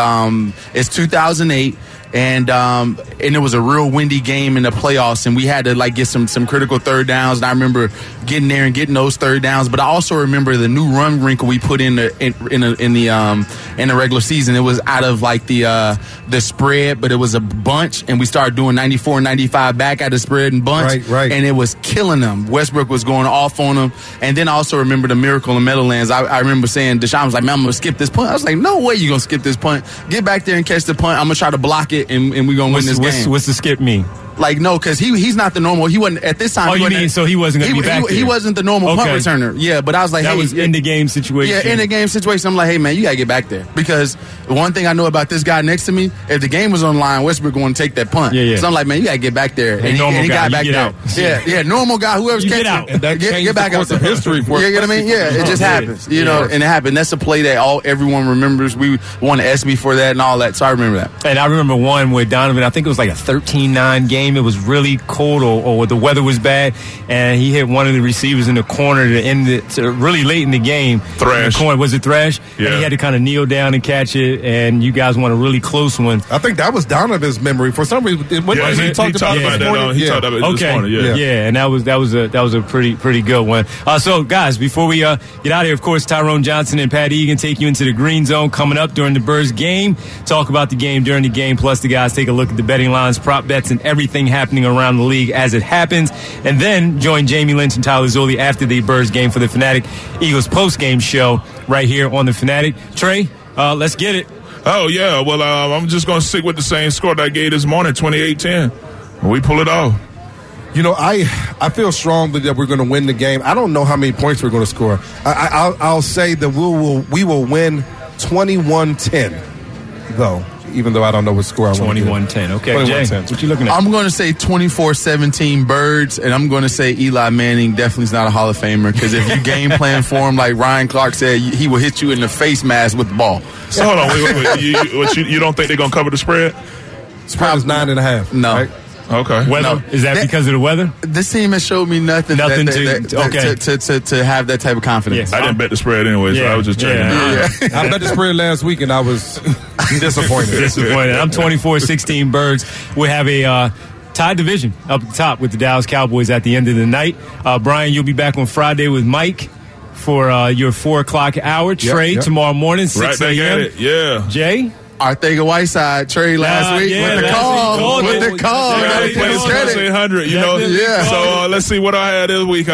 2008, and it was a real windy game in the playoffs, and we had to get some critical third downs. And I remember getting there and getting those third downs. But I also remember the new run wrinkle we put in the regular season. It was out of the spread, but it was a bunch, and we started doing 94 and 95 back at the spread and bunch, right. And it was killing them. Westbrook was going off on them, and then I also remember the miracle in Meadowlands. I remember saying, Deshaun was like, "Man, I'm gonna skip this punt." I was like, "No way, you gonna skip this punt? Get back there and catch the punt. I'm gonna try to block it, and we're gonna win this game." What's the skip mean? No, because he's not the normal. He wasn't at this time. Oh, you mean so he wasn't going to be back there? He wasn't the normal punt returner. Yeah, but I was like, that was in the game situation. Yeah, in the game situation. I'm like, hey man, you gotta get back there, because the one thing I know about this guy next to me, if the game was on the line, Westbrook going to take that punt. Yeah. So I'm like, man, you gotta get back there, and he got back there. Yeah, normal guy, whoever's catching, out. And that get back out. Of history for you know what I mean? Yeah, it just happens, and it happened. That's a play that everyone remembers. We won the SB for that and all that, so I remember that. And I remember one with Donovan. I think it was like a 13-9 game. It was really cold, or the weather was bad, and he hit one of the receivers in the corner to end it really late in the game. Thrash. Was it Thrash? Yeah. And he had to kind of kneel down and catch it, and you guys won a really close one. I think that was Donovan's memory. For some reason, he talked about it this morning. Yeah, and that was a pretty good one. So, guys, before we get out of here, of course, Tyrone Johnson and Pat Egan take you into the green zone coming up during the Birds game. Talk about the game during the game, plus the guys take a look at the betting lines, prop bets, and everything happening around the league as it happens. And then join Jamie Lynch and Tyler Zulli after the Birds game for the Fanatic Eagles post-game show right here on the Fanatic. Trey, let's get it. Oh, yeah. Well, I'm just going to stick with the same score that I gave this morning, 28-10. We pull it off. I feel strongly that we're going to win the game. I don't know how many points we're going to score. I'll say that we will win 21-10, though. Even though I don't know what score I want to 21-10. Okay, Jay, what you looking at? I'm going to say 24-17 Birds, and I'm going to say Eli Manning definitely is not a Hall of Famer, because if you game plan for him, like Ryan Clark said, he will hit you in the face mask with the ball. So hold on, wait. You don't think they're going to cover the spread? Spread is 9.5. No. Right? Okay. Weather? Is that because of the weather? This team has showed me nothing. Nothing to have that type of confidence. Yeah. I didn't bet the spread anyway, so I was just checking. Yeah. I bet the spread last week, and I was disappointed. I'm 24-16 Birds. We have a tied division up at the top with the Dallas Cowboys at the end of the night. Brian, you'll be back on Friday with Mike for your 4 o'clock hour. Trey tomorrow morning, 6 a.m. Right back at it, yeah. Jay? Arthega Whiteside trade last week with the call. With the call. Got to play plus 800, you know. Yeah. So let's see what I had this week.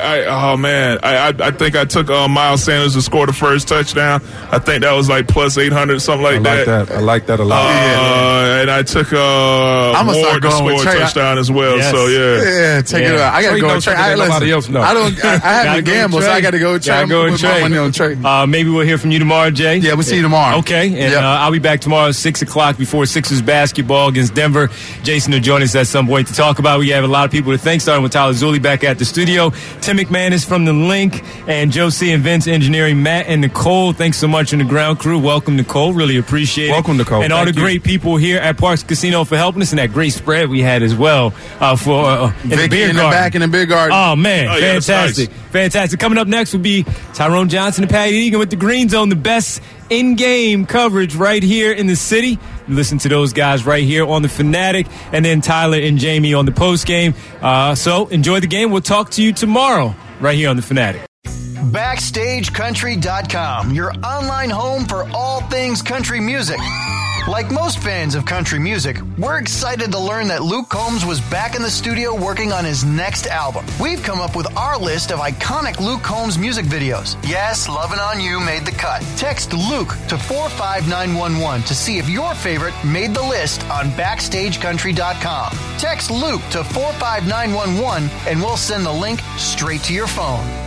I think I took Miles Sanders to score the first touchdown. I think that was like plus 800, something like that. I like that a lot. And I took Ward to score a touchdown as well. Yes. So Yeah, take it out. I got to go with Trey. Nobody else knows. I have to gamble, so I got to go with Trey. Gotta go with Trey. Money on Trey. Maybe we'll hear from you tomorrow, Jay. Yeah, we'll see you tomorrow. Okay, and I'll be back tomorrow at 6 o'clock before Sixers basketball against Denver. Jason will join us at some point to talk about. We have a lot of people to thank, starting with Tyler Zulli back at the studio. Tim McManus from The Link, and Joe C. and Vince Engineering, Matt and Nicole. Thanks so much on the ground crew. Welcome, Nicole. Really appreciate it. Welcome, Nicole. And all the great people here at Parks Casino for helping us, and that great spread we had as well for in the beer garden. Back in the beer garden. Oh, man. Fantastic. Nice. Fantastic. Coming up next will be Tyrone Johnson and Patty Egan with the Green Zone, the best in-game coverage right here in the city. Listen to those guys right here on the Fanatic, and then Tyler and Jamie on the post game. So enjoy the game. We'll talk to you tomorrow right here on the Fanatic. BackstageCountry.com, your online home for all things country music. Like most fans of country music, we're excited to learn that Luke Combs was back in the studio working on his next album. We've come up with our list of iconic Luke Combs music videos. Yes, Lovin' On You made the cut. Text Luke to 45911 to see if your favorite made the list on BackstageCountry.com. Text Luke to 45911 and we'll send the link straight to your phone.